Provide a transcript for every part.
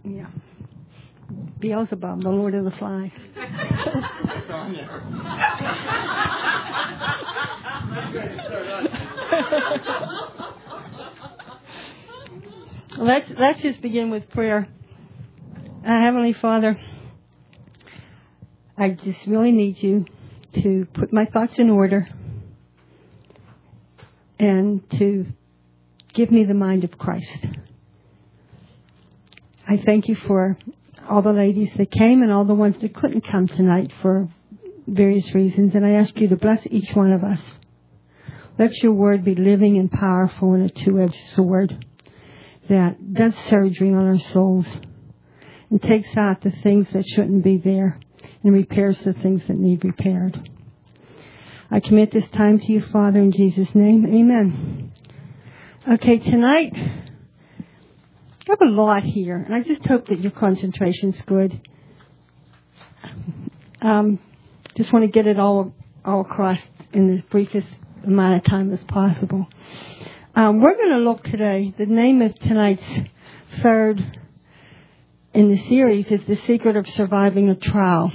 Yeah. Beelzebub, the Lord of the Flies. Let's just begin with prayer. Heavenly Father, I just really need you to put my thoughts in order and to give me the mind of Christ. I thank you for all the ladies that came and all the ones that couldn't come tonight for various reasons. And I ask you to bless each one of us. Let your word be living and powerful and a two-edged sword that does surgery on our souls and takes out the things that shouldn't be there and repairs the things that need repaired. I commit this time to you, Father, in Jesus' name. Amen. Okay, tonight, I have a lot here, and I just hope that your concentration's good. Just want to get it all across in the briefest amount of time as possible. We're going to look today, the name of tonight's third in the series is The Secret of Surviving a Trial.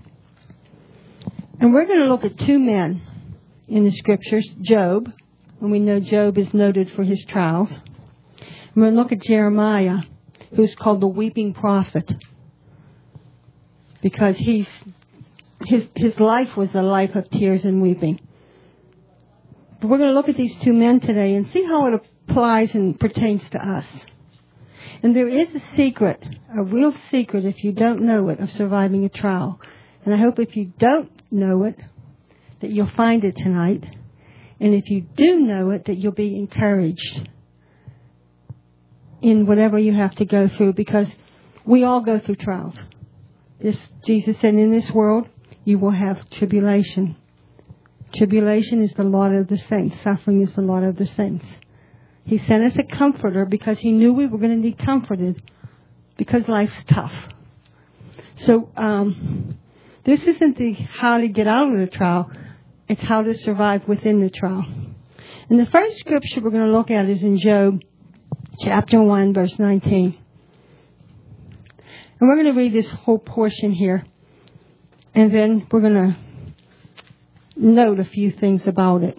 And we're going to look at two men in the scriptures, Job, and we know Job is noted for his trials. And we're going to look at Jeremiah, who's called the weeping prophet, because his life was a life of tears and weeping. But we're going to look at these two men today and see how it applies and pertains to us. And there is a secret, a real secret, if you don't know it, of surviving a trial. And I hope if you don't know it, that you'll find it tonight. And if you do know it, that you'll be encouraged in whatever you have to go through, because we all go through trials. Jesus said, in this world, you will have tribulation. Tribulation is the lot of the saints. Suffering is the lot of the saints. He sent us a comforter because he knew we were going to need comforted because life's tough. So this isn't the how to get out of the trial. It's how to survive within the trial. And the first scripture we're going to look at is in Job chapter 1, verse 19. And we're going to read this whole portion here. And then we're going to note a few things about it.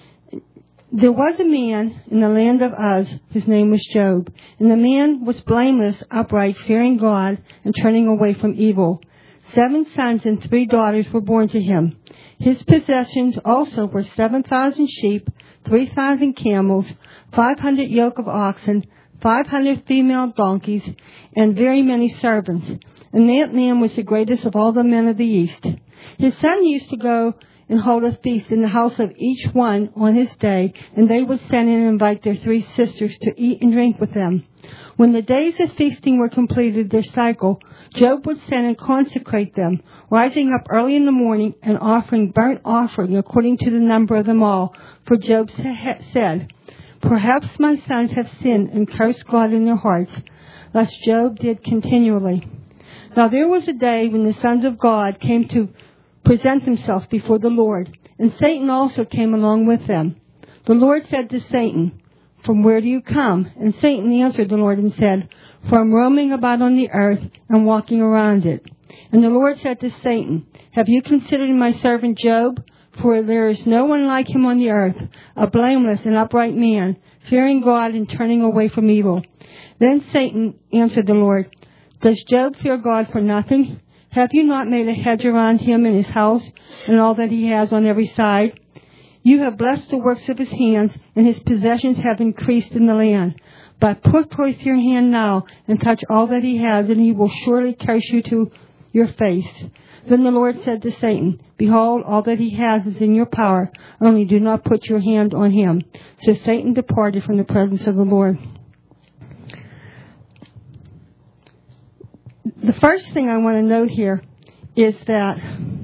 There was a man in the land of Uz, his name was Job, and the man was blameless, upright, fearing God, and turning away from evil. 7 sons and 3 daughters were born to him. His possessions also were 7,000 sheep, 3,000 camels, 500 yoke of oxen, 500 female donkeys, and very many servants. And that man was the greatest of all the men of the East. His son used to go and hold a feast in the house of each one on his day, and they would send and invite their 3 sisters to eat and drink with them. When the days of feasting were completed, their cycle, Job would send and consecrate them, rising up early in the morning and offering burnt offering according to the number of them all. For Job said, perhaps my sons have sinned and cursed God in their hearts, thus Job did continually. Now there was a day when the sons of God came to present themselves before the Lord, and Satan also came along with them. The Lord said to Satan, from where do you come? And Satan answered the Lord and said, from roaming about on the earth and walking around it. And the Lord said to Satan, have you considered my servant Job? For there is no one like him on the earth, a blameless and upright man, fearing God and turning away from evil. Then Satan answered the Lord, does Job fear God for nothing? Have you not made a hedge around him and his house and all that he has on every side? You have blessed the works of his hands, and his possessions have increased in the land. But put forth your hand now and touch all that he has, and he will surely curse you to your face. Then the Lord said to Satan, behold, all that he has is in your power, only do not put your hand on him. So Satan departed from the presence of the Lord. The first thing I want to note here is that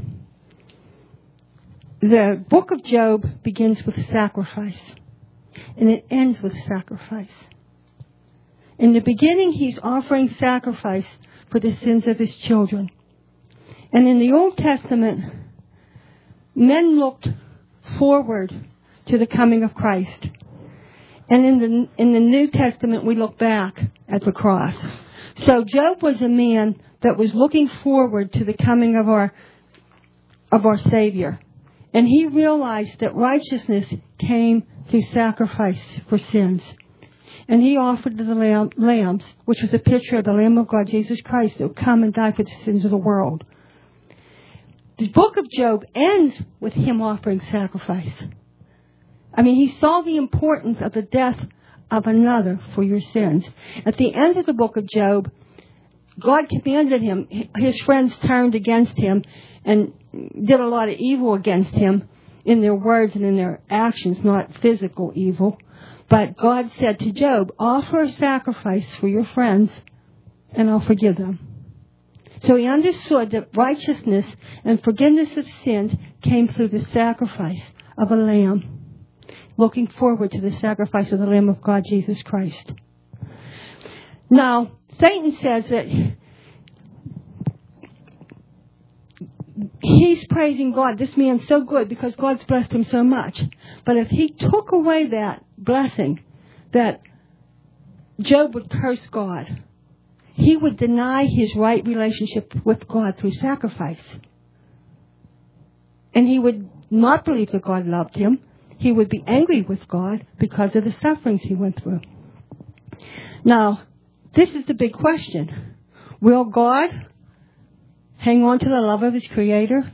the book of Job begins with sacrifice, and it ends with sacrifice. In the beginning, he's offering sacrifice for the sins of his children. And in the Old Testament, men looked forward to the coming of Christ. And in the New Testament, we look back at the cross. So Job was a man that was looking forward to the coming of our Savior. And he realized that righteousness came through sacrifice for sins. And he offered the lambs, which was a picture of the Lamb of God, Jesus Christ, that would come and die for the sins of the world. The book of Job ends with him offering sacrifice. I mean, he saw the importance of the death of another for your sins. At the end of the book of Job, God commanded him. His friends turned against him and did a lot of evil against him in their words and in their actions, not physical evil. But God said to Job, offer a sacrifice for your friends and I'll forgive them. So he understood that righteousness and forgiveness of sins came through the sacrifice of a lamb, looking forward to the sacrifice of the Lamb of God, Jesus Christ. Now, Satan says that he's praising God. This man's so good because God's blessed him so much. But if he took away that blessing, that Job would curse God. He would deny his right relationship with God through sacrifice. And he would not believe that God loved him. He would be angry with God because of the sufferings he went through. Now, this is the big question. Will God hang on to the love of his Creator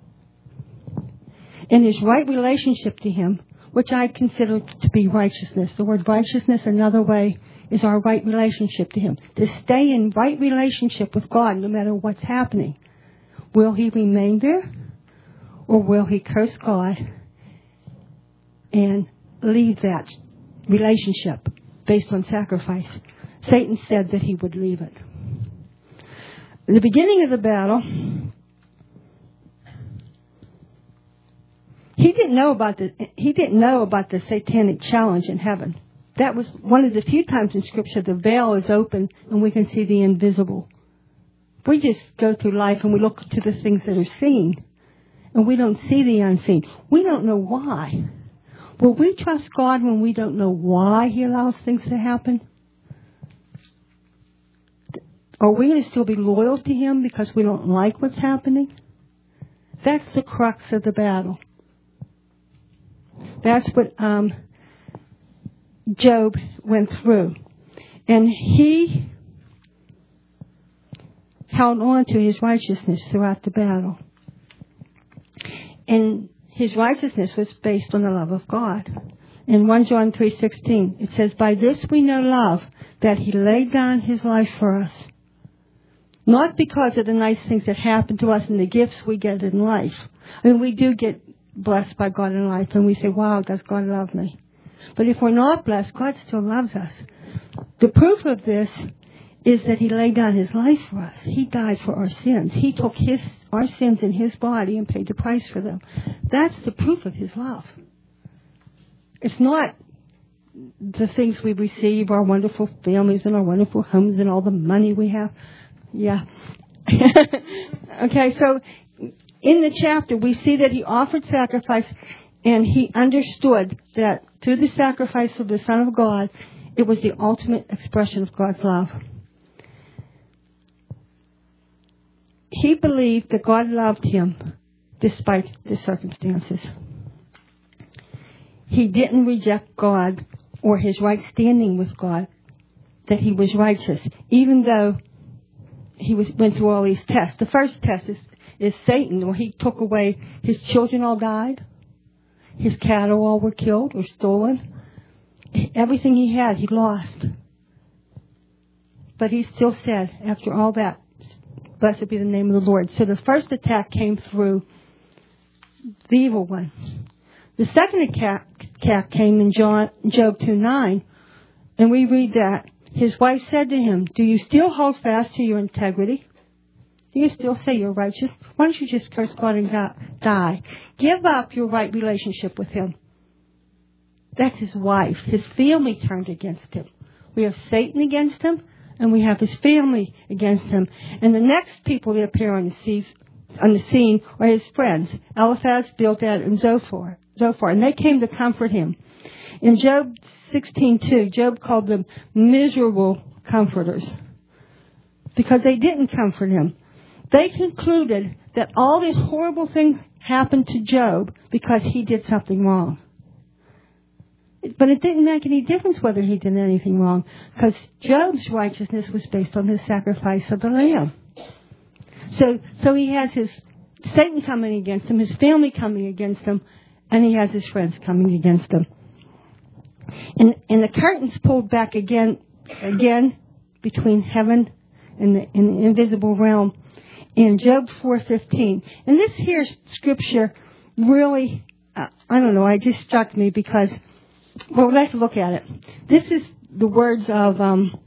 and his right relationship to him, which I consider to be righteousness? The word righteousness, another way, is our right relationship to him. To stay in right relationship with God no matter what's happening. Will he remain there? Or will he curse God and leave that relationship based on sacrifice? Satan said that he would leave it. At the beginning of the battle, he didn't know about the satanic challenge in heaven. That was one of the few times in Scripture the veil is open and we can see the invisible. We just go through life and we look to the things that are seen, and we don't see the unseen. We don't know why. Will we trust God when we don't know why he allows things to happen? Are we going to still be loyal to him because we don't like what's happening? That's the crux of the battle. That's what Job went through. And he held on to his righteousness throughout the battle. And his righteousness was based on the love of God. In 1 John 3:16, it says, by this we know love, that he laid down his life for us. Not because of the nice things that happen to us and the gifts we get in life. I mean, we do get blessed by God in life, and we say, wow, does God love me? But if we're not blessed, God still loves us. The proof of this is that he laid down his life for us. He died for our sins. He took our sins in his body and paid the price for them. That's the proof of his love. It's not the things we receive, our wonderful families and our wonderful homes and all the money we have. Yeah. Okay, so in the chapter we see that he offered sacrifice, and he understood that through the sacrifice of the Son of God, it was the ultimate expression of God's love. He believed that God loved him despite the circumstances. He didn't reject God or his right standing with God, that he was righteous, even though he went through all these tests. The first test is Satan, where he took away, his children all died. His cattle all were killed or stolen. Everything he had, he lost. But he still said, after all that, blessed be the name of the Lord. So the first attack came through the evil one. The second attack came in Job 2:9, and we read that his wife said to him, do you still hold fast to your integrity? Do you still say you're righteous? Why don't you just curse God and die? Give up your right relationship with him. That's his wife. His family turned against him. We have Satan against him, and we have his family against him. And the next people that appear on the scene are his friends, Eliphaz, Bildad, and Zophar. And they came to comfort him. In Job 16:2, Job called them miserable comforters. because they didn't comfort him. They concluded that all these horrible things happened to Job because he did something wrong. But it didn't make any difference whether he did anything wrong, because Job's righteousness was based on his sacrifice of the lamb. So he has his Satan coming against him, his family coming against him, and he has his friends coming against him. And the curtain's pulled back again between heaven and the invisible realm in Job 4:15. And this here scripture really, it just struck me because, well, let's look at it. This is the words of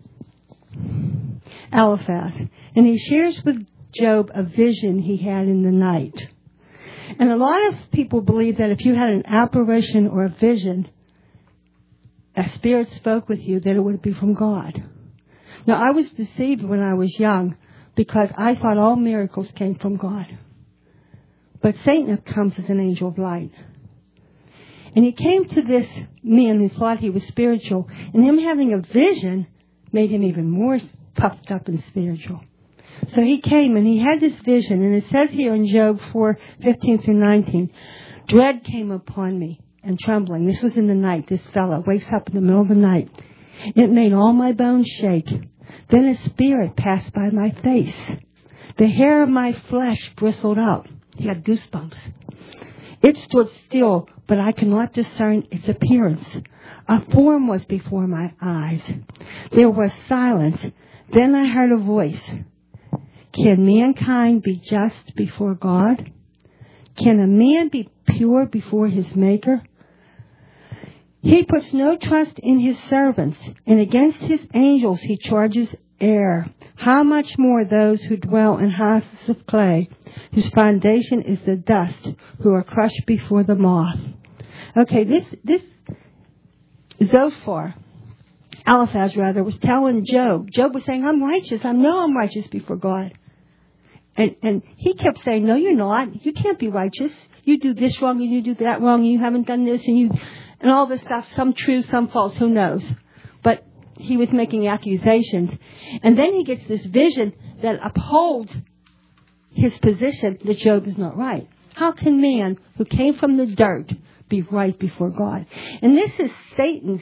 Eliphaz. And he shares with Job a vision he had in the night. And a lot of people believe that if you had an apparition or a vision, a spirit spoke with you, that it would be from God. Now, I was deceived when I was young because I thought all miracles came from God. But Satan comes as an angel of light. And he came to this man who thought he was spiritual, and him having a vision made him even more puffed up and spiritual. So he came and he had this vision, and it says here in Job 4:15 through 19, dread came upon me and trembling. This was in the night. This fellow wakes up in the middle of the night. It made all my bones shake. Then a spirit passed by my face. The hair of my flesh bristled up. He had goosebumps. It stood still, but I could not discern its appearance. A form was before my eyes. There was silence. Then I heard a voice. Can mankind be just before God? Can a man be pure before his Maker? He puts no trust in his servants, and against his angels he charges error. How much more those who dwell in houses of clay, whose foundation is the dust, who are crushed before the moth. Okay, this Zophar, Eliphaz rather, was telling Job. Job was saying, I'm righteous. I know I'm righteous before God. And he kept saying, no, you're not. You can't be righteous. You do this wrong, and you do that wrong, and you haven't done this, and all this stuff, some true, some false, who knows. But he was making accusations. And then he gets this vision that upholds his position that Job is not right. How can man who came from the dirt be right before God? And this is Satan's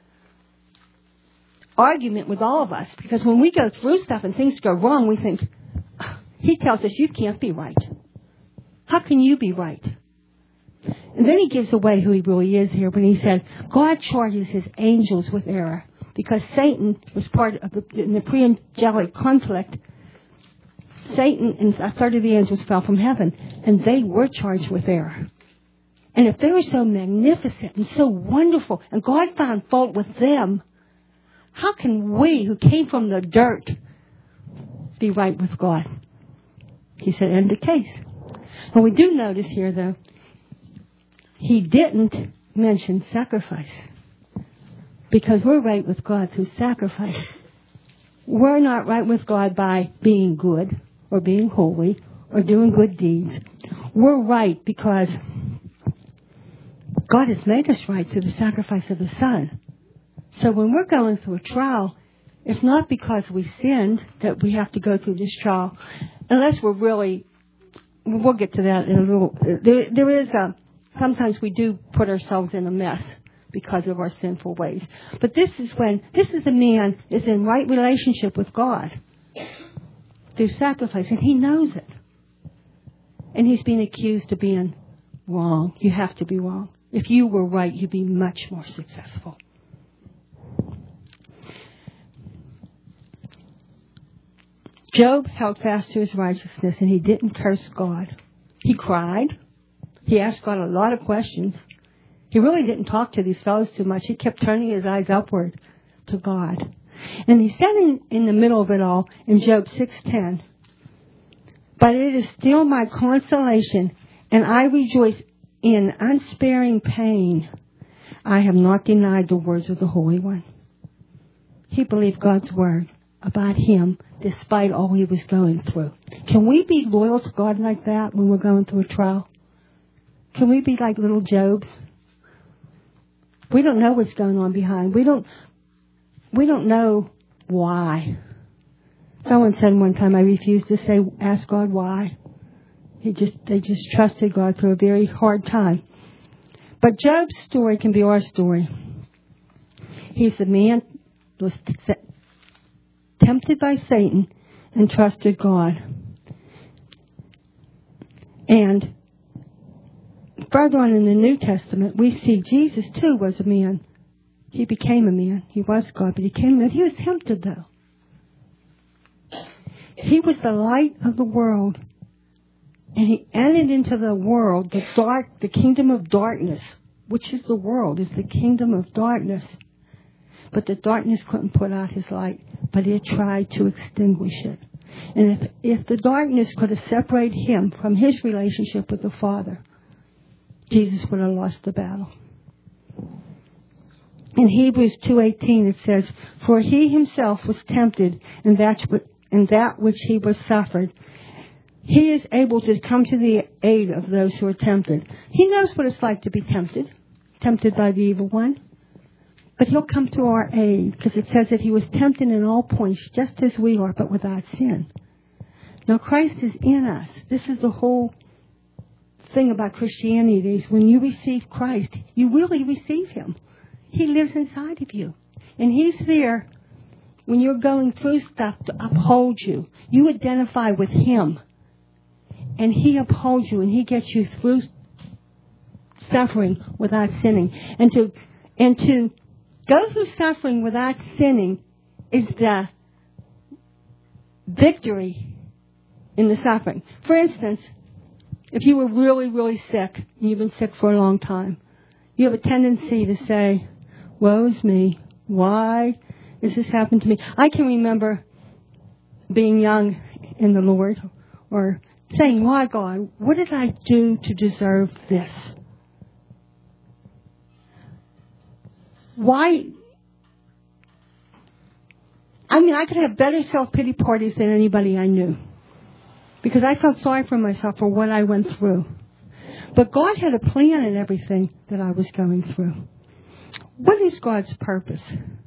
argument with all of us. Because when we go through stuff and things go wrong, we think, he tells us you can't be right. How can you be right? And then he gives away who he really is here when he said, God charges his angels with error. Because Satan was part of the pre-angelic conflict. Satan and a third of the angels fell from heaven. And they were charged with error. And if they were so magnificent and so wonderful, and God found fault with them, how can we, who came from the dirt, be right with God? He said, end the case. And we do notice here, though, he didn't mention sacrifice. Because we're right with God through sacrifice. We're not right with God by being good or being holy or doing good deeds. We're right because God has made us right through the sacrifice of His Son. So when we're going through a trial, it's not because we sinned that we have to go through this trial. Unless we're really, we'll get to that in a little, there is sometimes we do put ourselves in a mess because of our sinful ways. But this is a man is in right relationship with God through sacrifice, and he knows it. And he's being accused of being wrong. You have to be wrong. If you were right, you'd be much more successful. Job held fast to his righteousness, and he didn't curse God. He cried. He asked God a lot of questions. He really didn't talk to these fellows too much. He kept turning his eyes upward to God. And he said in the middle of it all, in Job 6:10, but it is still my consolation, and I rejoice in unsparing pain. I have not denied the words of the Holy One. He believed God's word about him despite all he was going through. Can we be loyal to God like that when we're going through a trial? Can we be like little Jobs? We don't know what's going on behind. We don't know why. Someone said one time, I refused to ask God why. They just trusted God through a very hard time. But Job's story can be our story. He's a man who was tempted by Satan and trusted God. And further on in the New Testament, we see Jesus too was a man. He became a man. He was God, but he became a man. He was tempted though. He was the light of the world. And he entered into the world, the kingdom of darkness, which is the world, is the kingdom of darkness. But the darkness couldn't put out his light, but it tried to extinguish it. And if the darkness could have separated him from his relationship with the Father, Jesus would have lost the battle. In Hebrews 2:18 it says, "For he himself was tempted in that which he was suffered. He is able to come to the aid of those who are tempted." He knows what it's like to be tempted by the evil one. But he'll come to our aid, because it says that he was tempted in all points, just as we are, but without sin. Now Christ is in us. This is the whole thing about Christianity, is when you receive Christ, you really receive him. He lives inside of you. And he's there when you're going through stuff to uphold you. You identify with him. And he upholds you, and he gets you through suffering without sinning. And to go through suffering without sinning is the victory in the suffering. For instance, if you were really, really sick, and you've been sick for a long time, you have a tendency to say, "Woe is me. Why has this happened to me?" I can remember being young in the Lord, or saying, "Why, God? What did I do to deserve this? Why?" I mean, I could have better self-pity parties than anybody I knew, because I felt sorry for myself for what I went through. But God had a plan in everything that I was going through. What is God's purpose?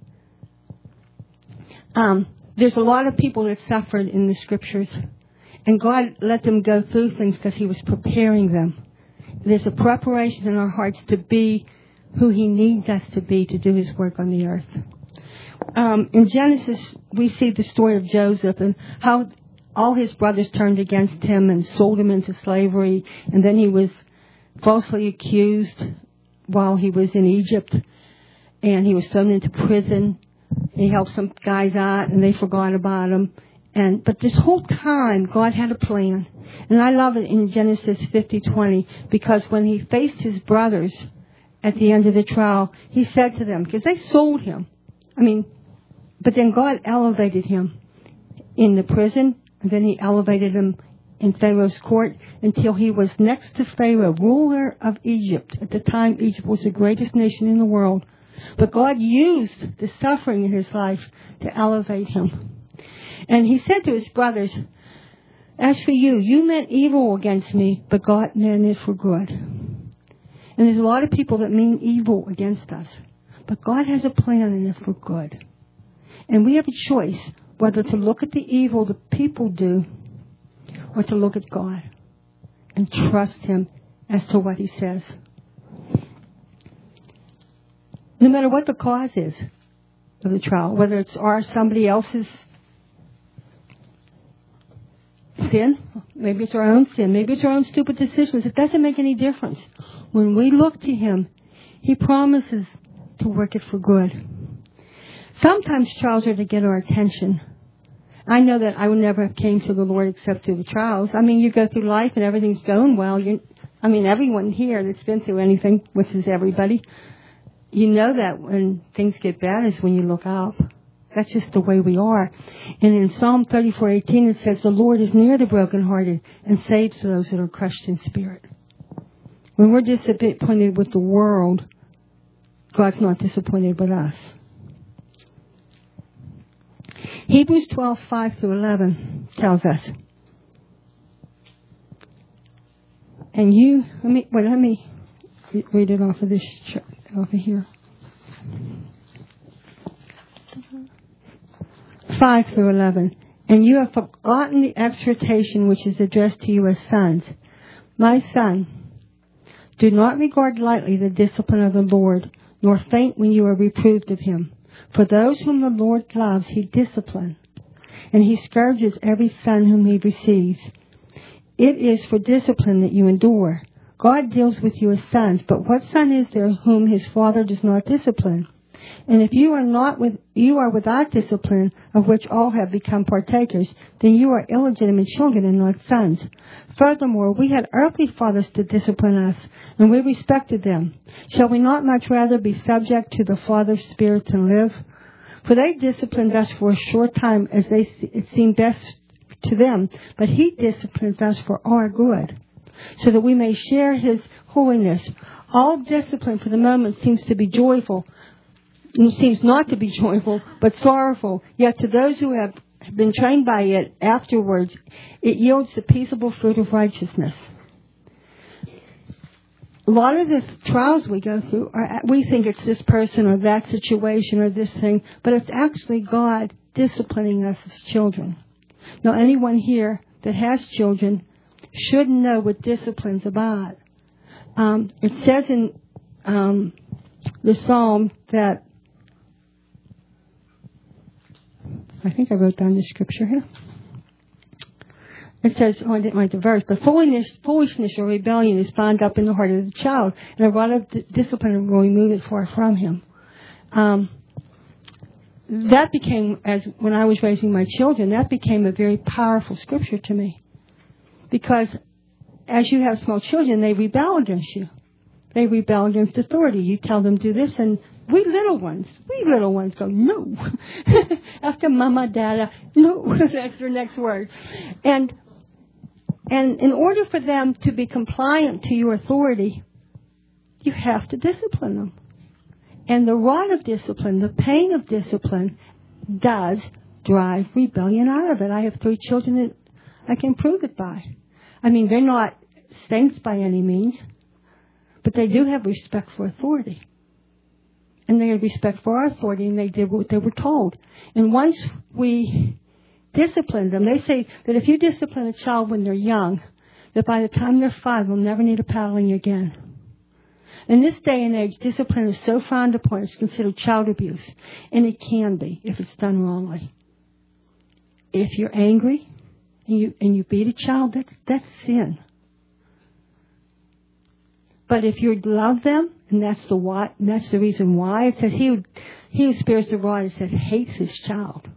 There's a lot of people that suffered in the Scriptures, and God let them go through things because he was preparing them. There's a preparation in our hearts to be who he needs us to be to do his work on the earth. In Genesis, we see the story of Joseph and how all his brothers turned against him and sold him into slavery. And then he was falsely accused while he was in Egypt. And he was thrown into prison. He helped some guys out, and they forgot about him. But this whole time, God had a plan. And I love it in Genesis 50:20, because when he faced his brothers at the end of the trial, he said to them, because they sold him. But then God elevated him in the prison, and then he elevated him in Pharaoh's court until he was next to Pharaoh, ruler of Egypt. At the time, Egypt was the greatest nation in the world. But God used the suffering in his life to elevate him. And he said to his brothers, "As for you, you meant evil against me, but God meant it for good." And there's a lot of people that mean evil against us. But God has a plan in it for good. And we have a choice whether to look at the evil the people do or to look at God and trust him as to what he says. No matter what the cause is of the trial, whether it's somebody else's sin, maybe it's our own sin, maybe it's our own stupid decisions, it doesn't make any difference. When we look to him, he promises to work it for good. Sometimes trials are to get our attention. I know that I would never have came to the Lord except through the trials. You go through life and everything's going well. Everyone here that's been through anything, which is everybody, you know that when things get bad is when you look up. That's just the way we are. And in Psalm 34:18 it says, "The Lord is near the brokenhearted and saves those that are crushed in spirit." When we're disappointed with the world, God's not disappointed with us. Hebrews 12:5-11 tells us. And let me read it off of this over here. 5-11. And you have forgotten the exhortation which is addressed to you as sons. My son, do not regard lightly the discipline of the Lord, nor faint when you are reproved of him. For those whom the Lord loves, he disciplines, and he scourges every son whom he receives. It is for discipline that you endure. God deals with you as sons, but what son is there whom his father does not discipline? And if you are without discipline, of which all have become partakers, then you are illegitimate children and not sons. Furthermore, we had earthly fathers to discipline us, and we respected them. Shall we not much rather be subject to the Father's Spirit and live? For they disciplined us for a short time as it seemed best to them, but he disciplines us for our good, so that we may share his holiness. All discipline for the moment seems not to be joyful, but sorrowful. Yet to those who have been trained by it afterwards, it yields the peaceable fruit of righteousness. A lot of the trials we go through, we think it's this person or that situation or this thing, but it's actually God disciplining us as children. Now, anyone here that has children should know what discipline's about. It says in the Psalm that, I think I wrote down the scripture here. It says, I didn't write the verse, but foolishness or rebellion is bound up in the heart of the child, and a rod of discipline will remove it far from him. That became, when I was raising my children, that became a very powerful scripture to me. Because as you have small children, they rebel against you. They rebel against authority. You tell them do this, and we little ones go, no. After mama, dada, no. That's their next word. And in order for them to be compliant to your authority, you have to discipline them. And the rod of discipline, the pain of discipline, does drive rebellion out of it. I have 3 children that I can prove it by. I mean, they're not saints by any means, but they do have respect for authority. And they have respect for our authority, and they did what they were told. And once we discipline them, they say that if you discipline a child when they're young, that by the time they're 5, they'll never need a paddling again. In this day and age, discipline is so frowned upon, it's considered child abuse. And it can be if it's done wrongly. If you're angry and you beat a child, that's sin. But if you love them, and that's the reason why, it says he who spares the rod, it says, hates his child.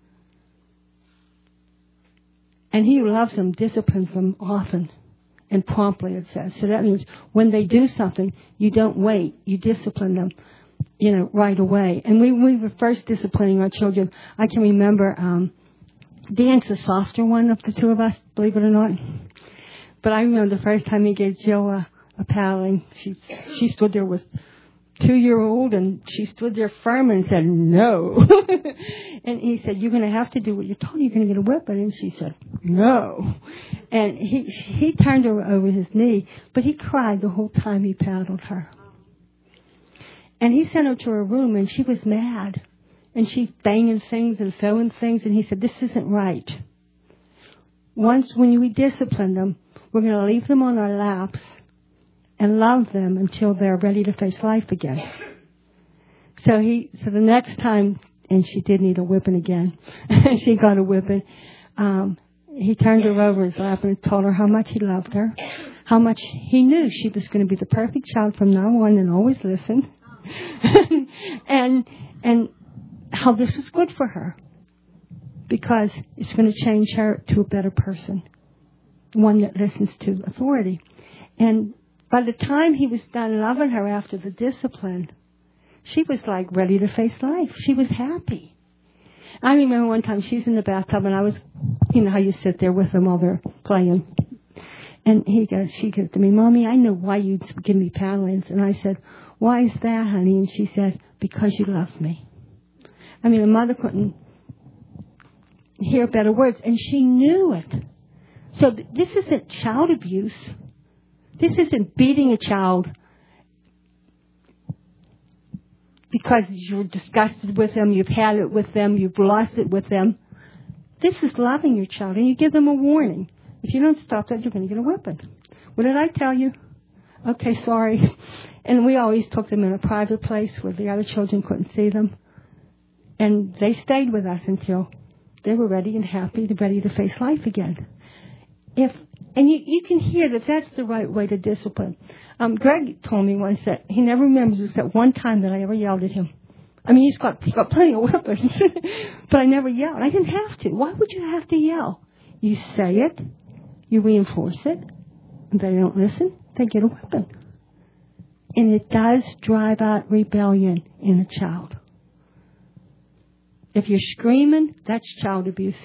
And he who loves them disciplines them often and promptly, it says. So that means when they do something, you don't wait. You discipline them, right away. And we were first disciplining our children. I can remember, Dan's the softer one of the 2 of us, believe it or not. But I remember the first time he gave Jill a paddling. She stood there with 2-year-old, and she stood there firm and said, no. And he said, you're going to have to do what you're told. You're going to get a whipping. And she said, no. And he turned her over his knee, but he cried the whole time he paddled her. And he sent her to her room, and she was mad. And she's banging things and throwing things, and he said, this isn't right. When we discipline them, we're going to leave them on our laps and love them until they're ready to face life again. So the next time, and she did need a whipping again. She got a whipping. He turned her over his lap and told her how much he loved her, how much he knew she was going to be the perfect child from now on and always listen, and how this was good for her because it's going to change her to a better person, one that listens to authority. And by the time he was done loving her after the discipline, she was like ready to face life. She was happy. I remember one time she's in the bathtub and I was, how you sit there with them while they're playing. And she goes to me, Mommy, I know why you give me paddlings. And I said, why is that, honey? And she said, because you love me. I mean, a mother couldn't hear better words. And she knew it. So this isn't child abuse. This isn't beating a child because you're disgusted with them, you've had it with them, you've lost it with them. This is loving your child, and you give them a warning. If you don't stop that, you're going to get a whipping. What did I tell you? Okay, sorry. And we always took them in a private place where the other children couldn't see them. And they stayed with us until they were ready and happy, ready to face life again. And you can hear that that's the right way to discipline. Greg told me once that he never remembers except one time that I ever yelled at him. I mean, he's got plenty of weapons, but I never yelled. I didn't have to. Why would you have to yell? You say it, you reinforce it, and they don't listen, they get a weapon. And it does drive out rebellion in a child. If you're screaming, that's child abuse.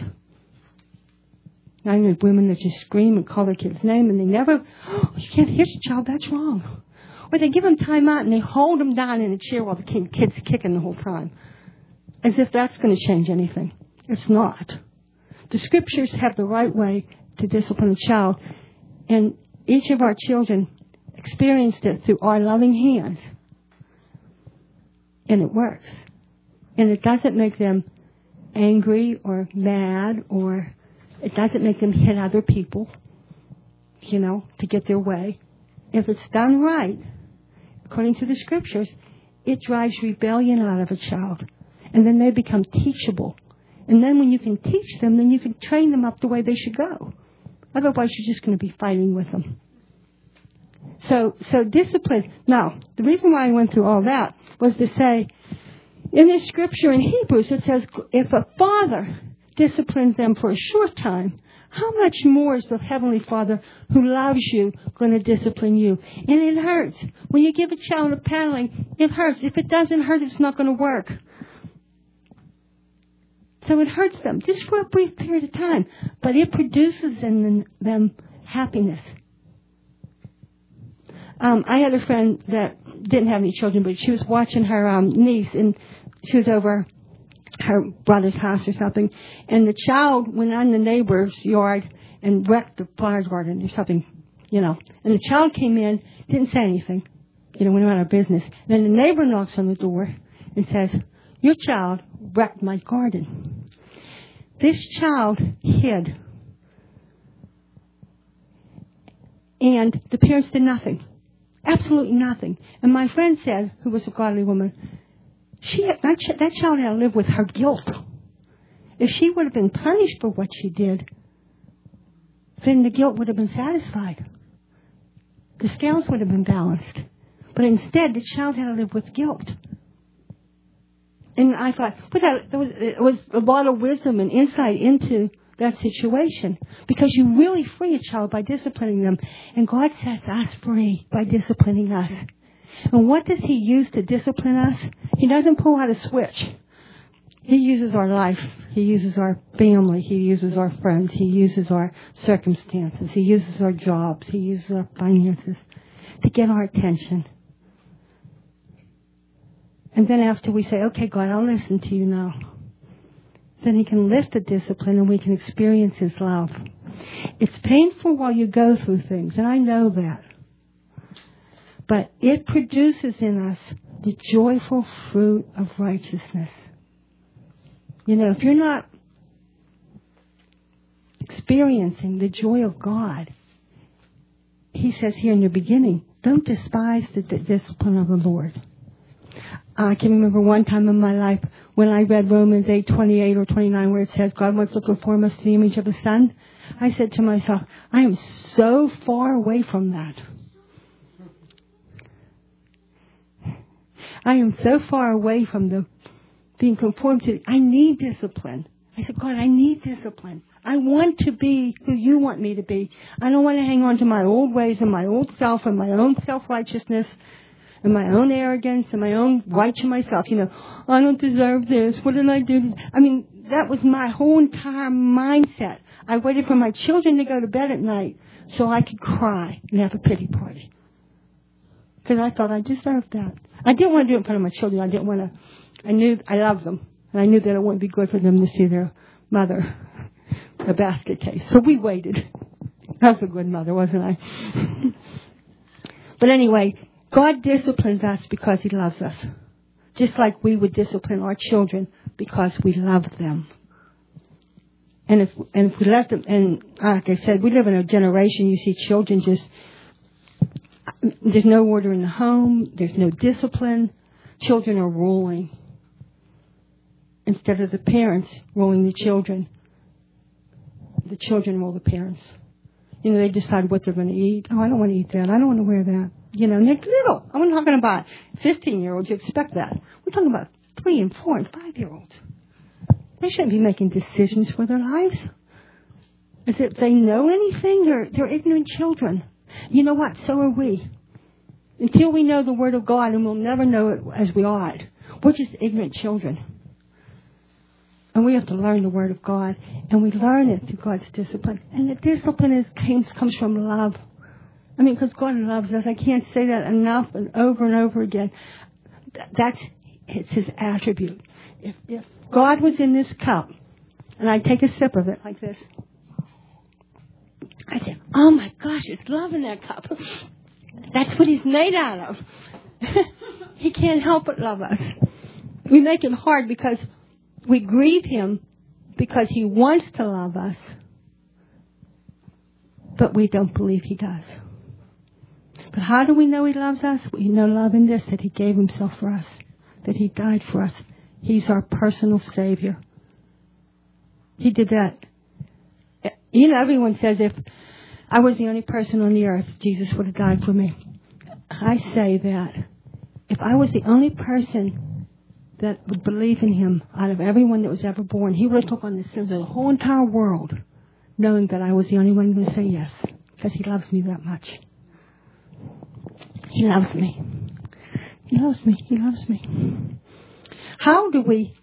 I know women that just scream and call their kid's name, and they never, you can't hit your child, that's wrong. Or they give them time out and they hold them down in a chair while the kid's kicking the whole time. As if that's going to change anything. It's not. The scriptures have the right way to discipline a child. And each of our children experienced it through our loving hands. And it works. And it doesn't make them angry or mad, or it doesn't make them hit other people, to get their way. If it's done right, according to the scriptures, it drives rebellion out of a child. And then they become teachable. And then when you can teach them, then you can train them up the way they should go. Otherwise, you're just going to be fighting with them. So discipline. Now, the reason why I went through all that was to say, in this scripture in Hebrews, it says, if a father disciplines them for a short time, how much more is the Heavenly Father who loves you going to discipline you? And it hurts. When you give a child a paddling, it hurts. If it doesn't hurt, it's not going to work. So it hurts them just for a brief period of time. But it produces in them happiness. I had a friend that didn't have any children, but she was watching her niece, and she was over her brother's house or something, and the child went on the neighbor's yard and wrecked the flower garden or something, and the child came in, didn't say anything, went about her business. And then the neighbor knocks on the door and says, your child wrecked my garden. This child hid. And the parents did nothing. Absolutely nothing. And my friend said, who was a godly woman, that child had to live with her guilt. If she would have been punished for what she did, then the guilt would have been satisfied. The scales would have been balanced. But instead, the child had to live with guilt. And I thought, it was a lot of wisdom and insight into that situation. Because you really free a child by disciplining them. And God sets us free by disciplining us. And what does He use to discipline us? He doesn't pull out a switch. He uses our life. He uses our family. He uses our friends. He uses our circumstances. He uses our jobs. He uses our finances to get our attention. And then after we say, okay, God, I'll listen to you now. Then He can lift the discipline and we can experience His love. It's painful while you go through things, and I know that. But it produces in us the joyful fruit of righteousness. If you're not experiencing the joy of God, He says here in the beginning, don't despise the discipline of the Lord. I can remember one time in my life when I read Romans 8:28 or 29 where it says God wants to conform us to the image of His Son. I said to myself, I am so far away from that. I am so far away from being conformed to. I need discipline. I said, God, I need discipline. I want to be who you want me to be. I don't want to hang on to my old ways and my old self and my own self-righteousness and my own arrogance and my own right to myself. I don't deserve this. What did I do? That was my whole entire mindset. I waited for my children to go to bed at night so I could cry and have a pity party. Because I thought I deserved that. I didn't want to do it in front of my children. I knew I loved them. And I knew that it wouldn't be good for them to see their mother a basket case. So we waited. I was a good mother, wasn't I? But anyway, God disciplines us because He loves us. Just like we would discipline our children because we love them. And if we let them, and like I said, we live in a generation, you see children just, there's no order in the home, there's no discipline. Children are ruling instead of the parents ruling the children. The children rule the parents. You know, they decide what they're going to eat. Oh, I don't want to eat that. I don't want to wear that. You know, and they're little. I'm not talking about 15-year-olds. You expect that. We're talking about 3 and 4 and 5-year-olds. They shouldn't be making decisions for their lives. As if they know anything, they're ignorant children. You know what? So are we. Until we know the Word of God, and we'll never know it as we ought, we're just ignorant children. And we have to learn the Word of God. And we learn it through God's discipline. And the discipline comes from love. I mean, because God loves us. I can't say that enough and over again. It's His attribute. If God was in this cup, and I take a sip of it like this, I'd say, oh my gosh, it's love in that cup. That's what He's made out of. He can't help but love us. We make it hard because we grieve Him because He wants to love us, but we don't believe He does. But how do we know He loves us? We know love in this, that He gave Himself for us, that He died for us. He's our personal Savior. He did that. You know, everyone says if I was the only person on the earth, Jesus would have died for me. I say that if I was the only person that would believe in Him out of everyone that was ever born, He would have took on the sins of the whole entire world, knowing that I was the only one going to say yes, because He loves me that much. He loves me. He loves me. He loves me. How do we...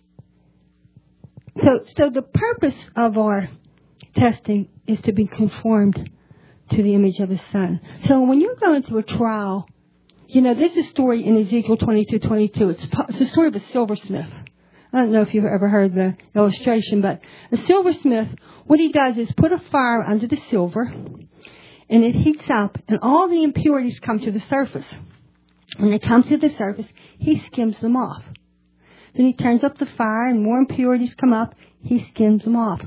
So the purpose of our testing is to be conformed to the image of His Son. So when you're going through a trial, you know, there's a story in Ezekiel 22:22. It's a story of a silversmith. I don't know if you've ever heard the illustration, but a silversmith, what he does is put a fire under the silver, and it heats up, and all the impurities come to the surface. When they come to the surface, he skims them off. Then he turns up the fire, and more impurities come up. He skims them off.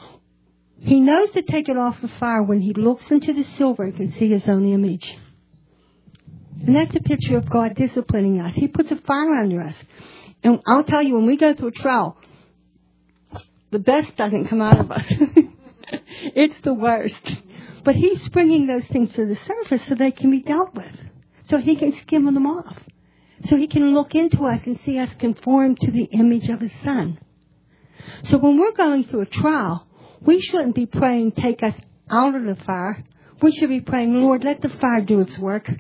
He knows to take it off the fire when he looks into the silver and can see his own image. And that's a picture of God disciplining us. He puts a fire under us. And I'll tell you, when we go through a trial, the best doesn't come out of us. It's the worst. But He's bringing those things to the surface so they can be dealt with. So He can skim them off. So He can look into us and see us conform to the image of His Son. So when we're going through a trial, we shouldn't be praying, take us out of the fire. We should be praying, Lord, let the fire do its work.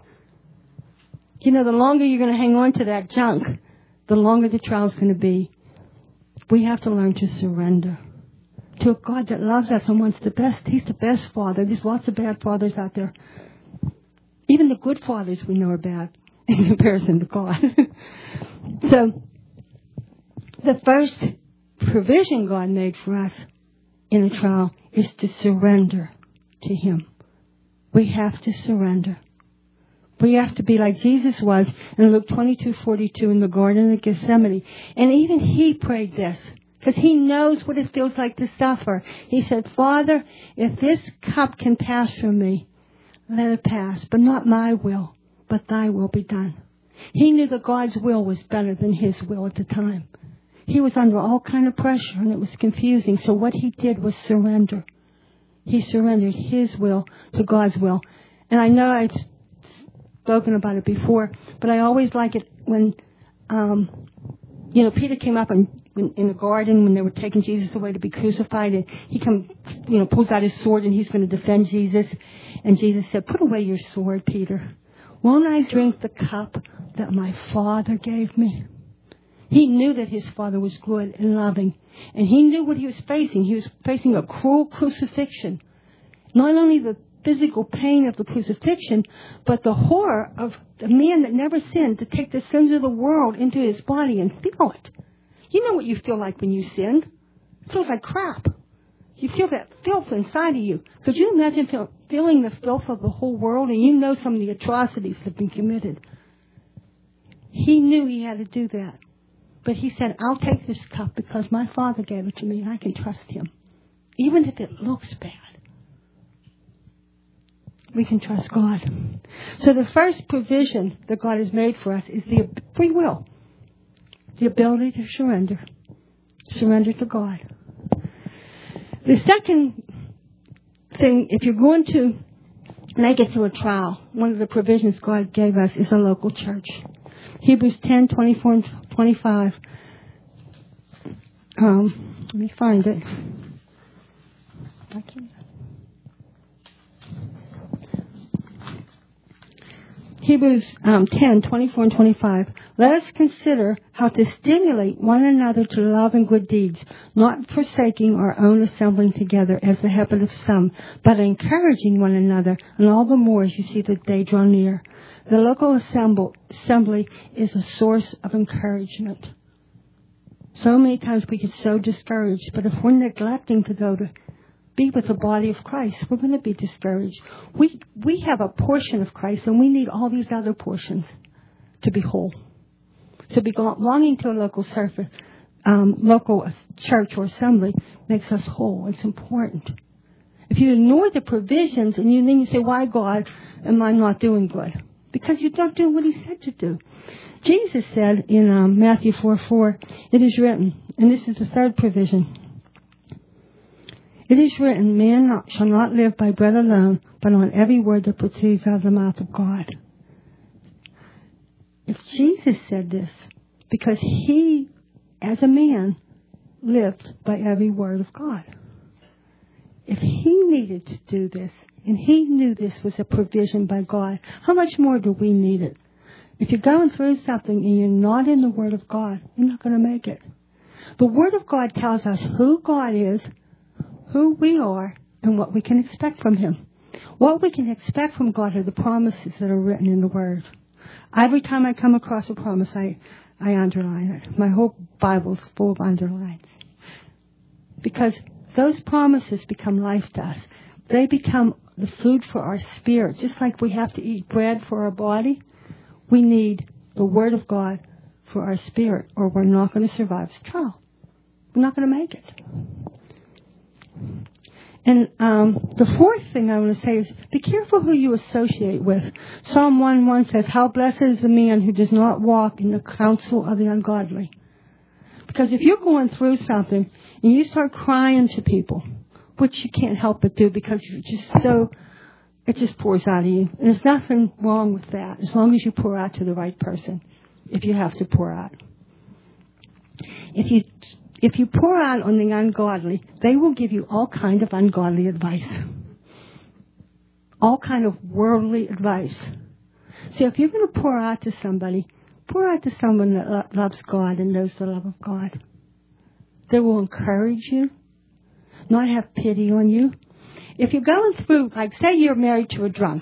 You know, the longer you're going to hang on to that junk, the longer the trial's going to be. We have to learn to surrender to a God that loves us and wants the best. He's the best Father. There's lots of bad fathers out there. Even the good fathers we know are bad in comparison to God. So, the first provision God made for us in a trial is to surrender to Him. We have to surrender. We have to be like Jesus was in Luke 22:42 in the Garden of Gethsemane. And even He prayed this, because He knows what it feels like to suffer. He said, Father, if this cup can pass from me, let it pass, but not my will, but Thy will be done. He knew that God's will was better than His will at the time. He was under all kind of pressure, and it was confusing. So what He did was surrender. He surrendered His will to God's will. And I know I've spoken about it before, but I always like it when, Peter came up in the garden when they were taking Jesus away to be crucified, and he pulls out his sword and he's going to defend Jesus. And Jesus said, put away your sword, Peter. Won't I drink the cup that my Father gave me? He knew that his Father was good and loving. And he knew what he was facing. He was facing a cruel crucifixion. Not only the physical pain of the crucifixion, but the horror of the man that never sinned to take the sins of the world into his body and feel it. You know what you feel like when you sin. It feels like crap. You feel that filth inside of you. Could you imagine feeling the filth of the whole world, and you know some of the atrocities that have been committed? He knew he had to do that. But he said, I'll take this cup because my Father gave it to me and I can trust Him. even if it looks bad. We can trust God. So the first provision that God has made for us is the free will. The ability to surrender. Surrender to God. The second thing, if you're going to make it to a trial, one of the provisions God gave us is a local church. Hebrews 10:24 and 25. Let me find it. I can't. Hebrews 10:24 and 25. Let us consider how to stimulate one another to love and good deeds, not forsaking our own assembling together as the habit of some, but encouraging one another, and all the more as you see the day draw near. The local assembly is a source of encouragement. So many times we get so discouraged, but if we're neglecting to go to be with the body of Christ, we're going to be discouraged. We have a portion of Christ, and we need all these other portions to be whole. So belonging to a local church or assembly makes us whole. It's important. If you ignore the provisions and then you say, why, God, am I not doing good? Because you're not doing what he said to do. Jesus said in Matthew 4:4, it is written, and this is the third provision, it is written, man shall not live by bread alone, but on every word that proceeds out of the mouth of God. If Jesus said this, because he, as a man, lived by every word of God. If he needed to do this, and he knew this was a provision by God, how much more do we need it? If you're going through something and you're not in the Word of God, you're not going to make it. The Word of God tells us who God is, who we are, and what we can expect from him. What we can expect from God are the promises that are written in the Word. Every time I come across a promise, I underline it. My whole Bible's full of underlines. Because those promises become life to us. They become the food for our spirit. Just like we have to eat bread for our body, we need the Word of God for our spirit, or we're not going to survive this trial. We're not going to make it. And the fourth thing I want to say is, be careful who you associate with. Psalm 1:1 says, how blessed is the man who does not walk in the counsel of the ungodly. Because if you're going through something and you start crying to people, which you can't help but do because you're just so, it just pours out of you. And there's nothing wrong with that, as long as you pour out to the right person, if you have to pour out. If you pour out on the ungodly, they will give you all kind of ungodly advice. All kind of worldly advice. So if you're going to pour out to somebody, pour out to someone that loves God and knows the love of God. They will encourage you, not have pity on you. If you're going through, like say you're married to a drunk,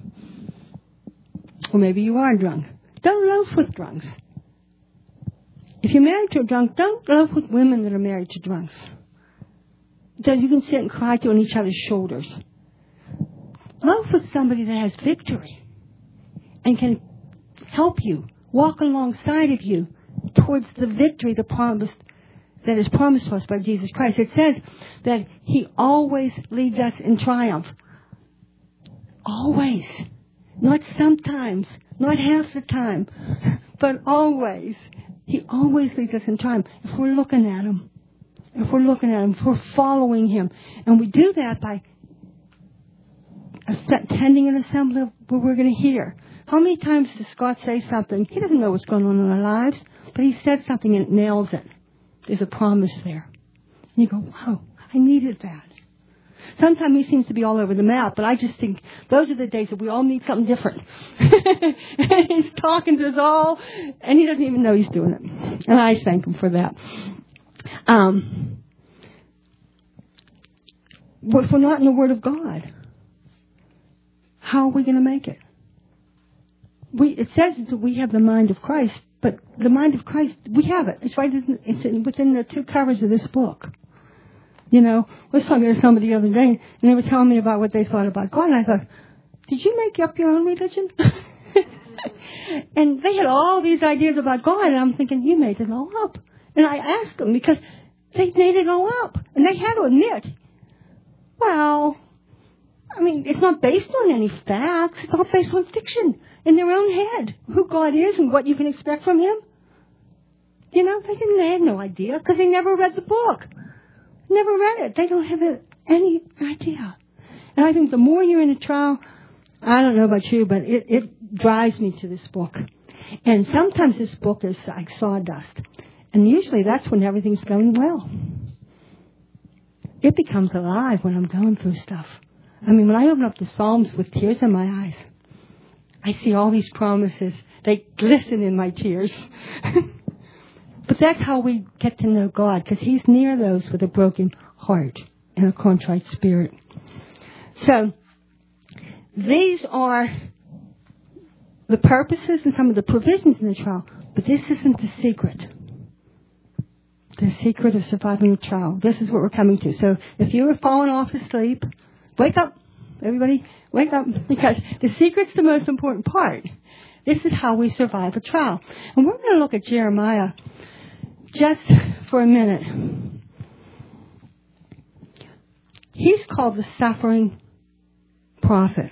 or maybe you are drunk, don't loaf with drunks. If you're married to a drunk, don't loaf with women that are married to drunks. Because you can sit and cry on each other's shoulders. Loaf with somebody that has victory and can help you, walk alongside of you towards the victory, the promise that is promised to us by Jesus Christ. It says that he always leads us in triumph. Always. Not sometimes, not half the time, but always. He always leads us in triumph if we're looking at him. If we're following him. And we do that by attending an assembly where we're going to hear. How many times does Scott say something? He doesn't know what's going on in our lives, but he said something and it nails it. There's a promise there. And you go, wow, I needed that. Sometimes he seems to be all over the map, but I just think those are the days that we all need something different. He's talking to us all, and he doesn't even know he's doing it. And I thank him for that. But if we're not in the Word of God, how are we going to make it? It says that we have the mind of Christ, but the mind of Christ, we have it. It's right. It's within the two covers of this book. You know, I was talking to somebody the other day, and they were telling me about what they thought about God, and I thought, did you make up your own religion? And they had all these ideas about God, and I'm thinking, you made it all up. And I asked them, because they made it all up. And they had to admit Well, I mean, it's not based on any facts. It's all based on fiction in their own head. Who God is and what you can expect from Him. You know, they had no idea because they never read the book. Never read it. They don't have any idea. And I think the more you're in a trial, I don't know about you, but it drives me to this book. And sometimes this book is like sawdust. And usually that's when everything's going well. It becomes alive when I'm going through stuff. I mean, when I open up the Psalms with tears in my eyes, I see all these promises. They glisten in my tears. But that's how we get to know God, because He's near those with a broken heart and a contrite spirit. So, these are the purposes and some of the provisions in the trial, but this isn't the secret. The secret of surviving a trial. This is what we're coming to. So, if you were falling off asleep, wake up, everybody, wake up, because the secret's the most important part. This is how we survive a trial. And we're going to look at Jeremiah just for a minute. He's called the suffering prophet.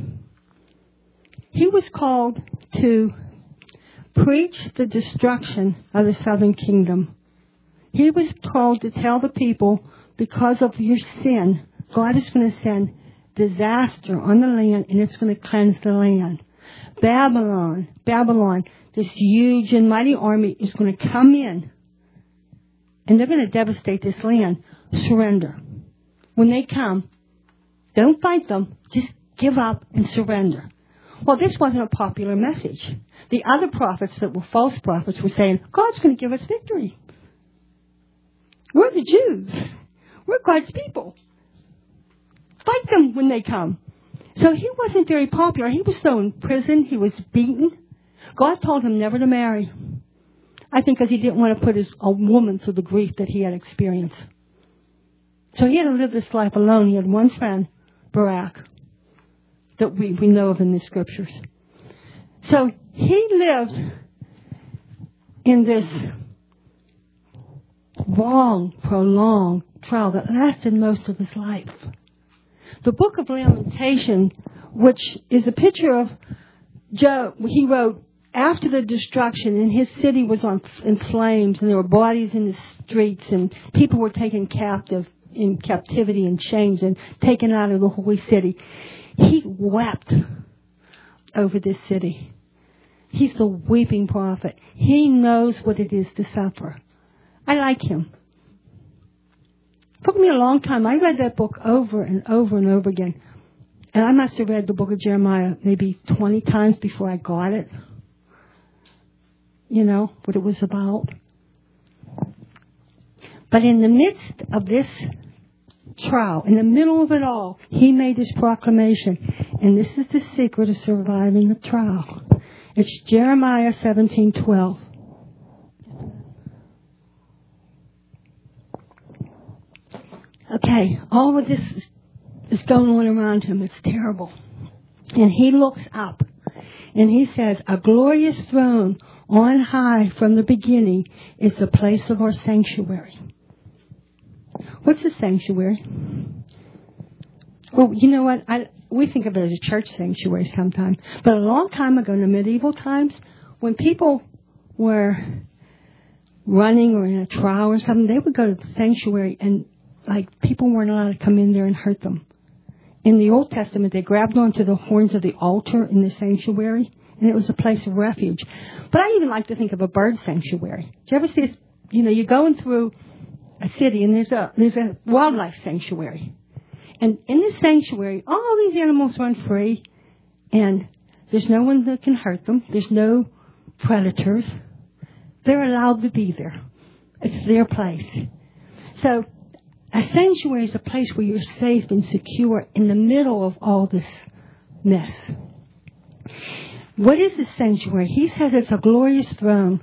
He was called to preach the destruction of the southern kingdom. He was called to tell the people, because of your sin, God is going to send disaster on the land, and it's going to cleanse the land. Babylon, this huge and mighty army is going to come in, and they're going to devastate this land. Surrender. When they come, don't fight them. Just give up and surrender. Well, this wasn't a popular message. The other prophets that were false prophets were saying, God's going to give us victory. We're the Jews. We're God's people. Fight them when they come. So he wasn't very popular. He was thrown in prison. He was beaten. God told him never to marry. I think because he didn't want to put a woman through the grief that he had experienced. So he had to live this life alone. He had one friend, Barak, that we know of in the scriptures. So he lived in this long, prolonged trial that lasted most of his life. The book of Lamentation, which is a picture of Job, he wrote after the destruction, and his city was in flames, and there were bodies in the streets, and people were taken captive in captivity and chains and taken out of the holy city. He wept over this city. He's the weeping prophet. He knows what it is to suffer. I like him. It took me a long time. I read that book over and over and over again. And I must have read the book of Jeremiah maybe 20 times before I got it. You know, what it was about. But in the midst of this trial, in the middle of it all, he made his proclamation. And this is the secret of surviving the trial. It's Jeremiah 17:12. Okay, all of this is going on around him. It's terrible. And he looks up and he says, a glorious throne on high from the beginning is the place of our sanctuary. What's a sanctuary? Well, you know what? We think of it as a church sanctuary sometimes. But a long time ago, in the medieval times, when people were running or in a trial or something, they would go to the sanctuary and people weren't allowed to come in there and hurt them. In the Old Testament, they grabbed onto the horns of the altar in the sanctuary, and it was a place of refuge. But I even like to think of a bird sanctuary. Do you ever see this? You know, you're going through a city, and there's a wildlife sanctuary. And in this sanctuary, all these animals run free, and there's no one that can hurt them. There's no predators. They're allowed to be there. It's their place. So a sanctuary is a place where you're safe and secure in the middle of all this mess. What is the sanctuary? He says it's a glorious throne.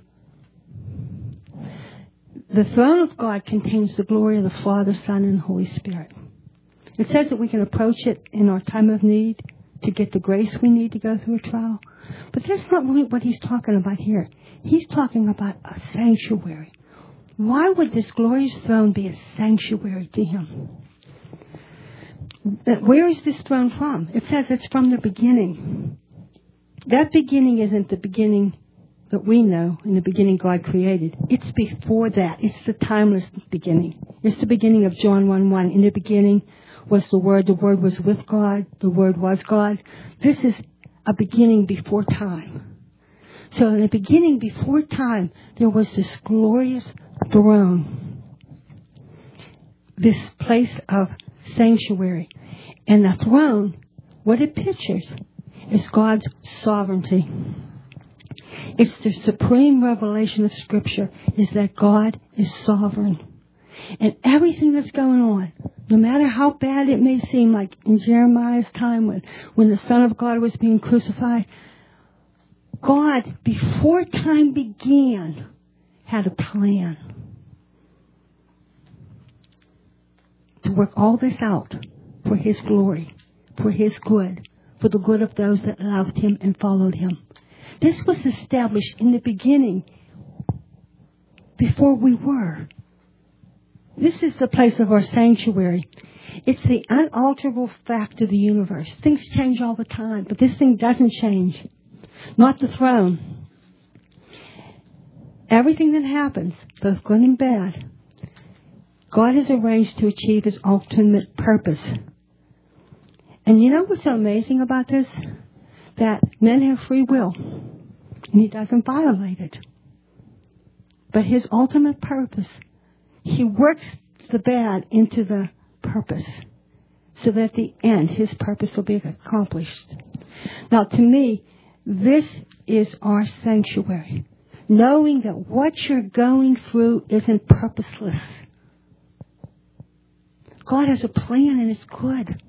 The throne of God contains the glory of the Father, Son, and Holy Spirit. It says that we can approach it in our time of need to get the grace we need to go through a trial. But that's not really what he's talking about here. He's talking about a sanctuary. Why would this glorious throne be a sanctuary to him? Where is this throne from? It says it's from the beginning. That beginning isn't the beginning that we know, in the beginning God created. It's before that. It's the timeless beginning. It's the beginning of John 1:1. In the beginning was the Word. The Word was with God. The Word was God. This is a beginning before time. So in the beginning before time, there was this glorious throne. This place of sanctuary. And the throne, what it pictures, is God's sovereignty. It's the supreme revelation of Scripture, is that God is sovereign. And everything that's going on, no matter how bad it may seem, like in Jeremiah's time when the Son of God was being crucified, God, before time began, had a plan to work all this out for His glory, for His good, for the good of those that loved Him and followed Him. This was established in the beginning, before we were. This is the place of our sanctuary. It's the unalterable fact of the universe. Things change all the time, but this thing doesn't change. Not the throne. Everything that happens, both good and bad, God has arranged to achieve His ultimate purpose. And you know what's so amazing about this? That men have free will, and He doesn't violate it. But His ultimate purpose, He works the bad into the purpose, so that at the end, His purpose will be accomplished. Now, to me, this is our sanctuary. Knowing that what you're going through isn't purposeless. God has a plan and it's good.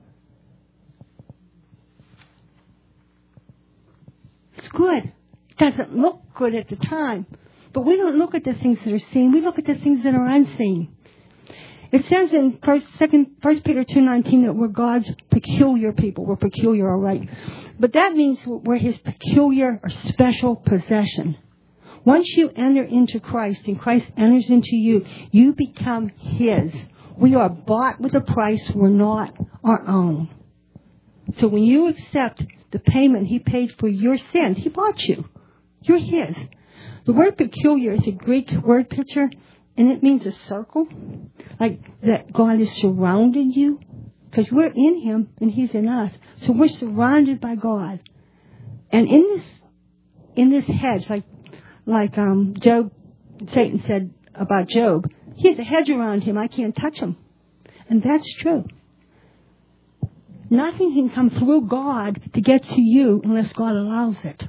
It's good. It doesn't look good at the time. But we don't look at the things that are seen. We look at the things that are unseen. It says in 1 Peter 2:19 that we're God's peculiar people. We're peculiar, all right. But that means we're His peculiar or special possession. Once you enter into Christ and Christ enters into you, you become His. We are bought with a price. We're not our own. So when you accept the payment He paid for your sins, He bought you. You're His. The word peculiar is a Greek word picture, and it means a circle. Like that God has surrounded you. Because we're in Him and He's in us. So we're surrounded by God. And in this hedge, like Job, Satan said about Job, he has a hedge around him. I can't touch him. And that's true. Nothing can come through God to get to you unless God allows it.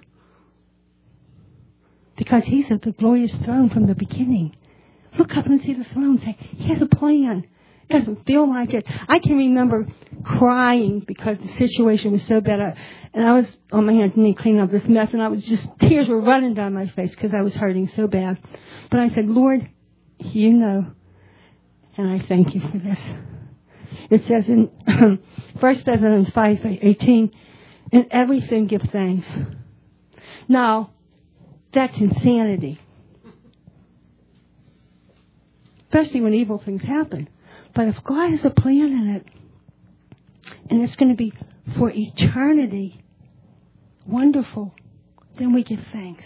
Because He's at the glorious throne from the beginning. Look up and see the throne. Say, He has a plan. It doesn't feel like it. I can remember crying because the situation was so bad. And I was on my hands and knees cleaning up this mess. And tears were running down my face because I was hurting so bad. But I said, Lord, You know. And I thank You for this. It says in 1 Thessalonians 5:18, in everything give thanks. Now, that's insanity. Especially when evil things happen. But if God has a plan in it, and it's going to be for eternity, wonderful, then we give thanks.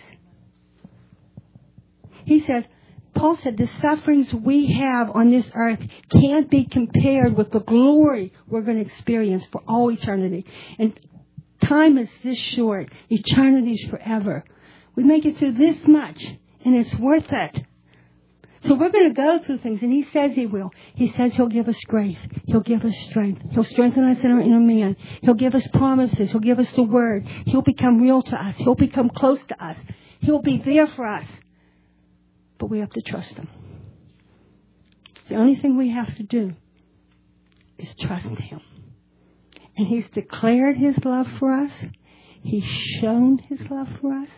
Paul said, the sufferings we have on this earth can't be compared with the glory we're going to experience for all eternity. And time is this short. Eternity is forever. We make it through this much, and it's worth it. So we're going to go through things, and He says He will. He says He'll give us grace. He'll give us strength. He'll strengthen us in our inner man. He'll give us promises. He'll give us the Word. He'll become real to us. He'll become close to us. He'll be there for us. But we have to trust Him. The only thing we have to do is trust Him. And He's declared His love for us. He's shown His love for us.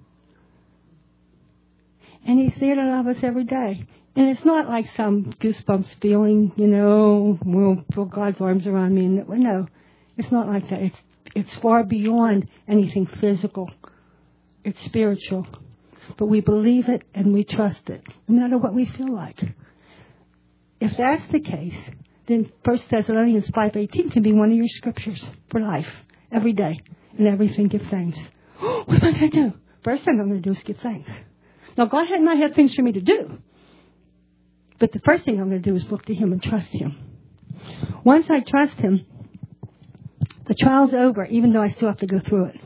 And He's there to love us every day. And it's not like some goosebumps feeling, will feel God's arms around me. No, it's not like that. It's far beyond anything physical. It's spiritual. But we believe it and we trust it, no matter what we feel like. If that's the case, then 1 Thessalonians 5:18 can be one of your scriptures for life, every day. And everything give thanks. What am I going to do? First thing I'm going to do is give thanks. Now, God might have things for me to do. But the first thing I'm going to do is look to Him and trust Him. Once I trust Him, the trial's over, even though I still have to go through it.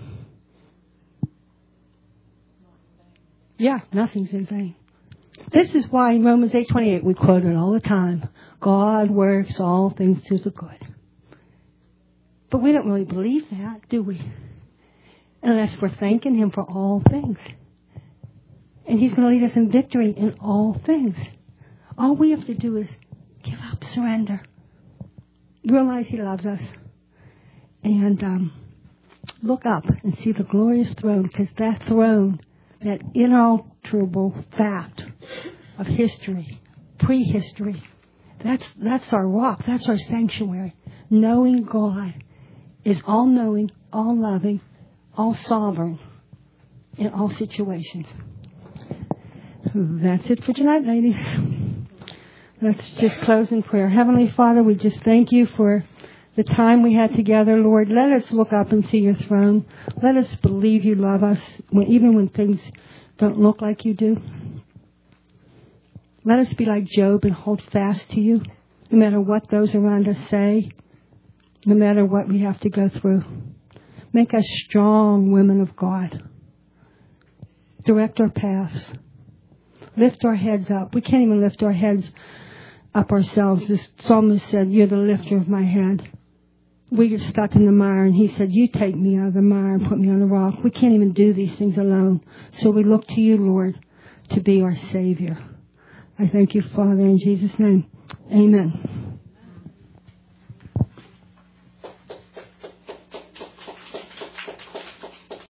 Yeah, nothing's in vain. This is why in Romans 8:28 we quote it all the time. God works all things to the good. But we don't really believe that, do we? Unless we're thanking Him for all things. And He's going to lead us in victory in all things. All we have to do is give up, surrender. Realize He loves us. And look up and see the glorious throne. Because that throne, that inalterable fact of history, prehistory, that's our rock. That's our sanctuary. Knowing God is all-knowing, all-loving, all-sovereign in all situations. That's it for tonight, ladies. Let's just close in prayer. Heavenly Father, we just thank You for the time we had together, Lord. Let us look up and see Your throne. Let us believe You love us, even when things don't look like You do. Let us be like Job and hold fast to You, no matter what those around us say, no matter what we have to go through. Make us strong women of God. Direct our paths. Lift our heads up. We can't even lift our heads up ourselves. The psalmist said, You're the lifter of my head. We get stuck in the mire, and He said, You take me out of the mire and put me on the rock. We can't even do these things alone. So we look to You, Lord, to be our Savior. I thank You, Father, in Jesus' name. Amen.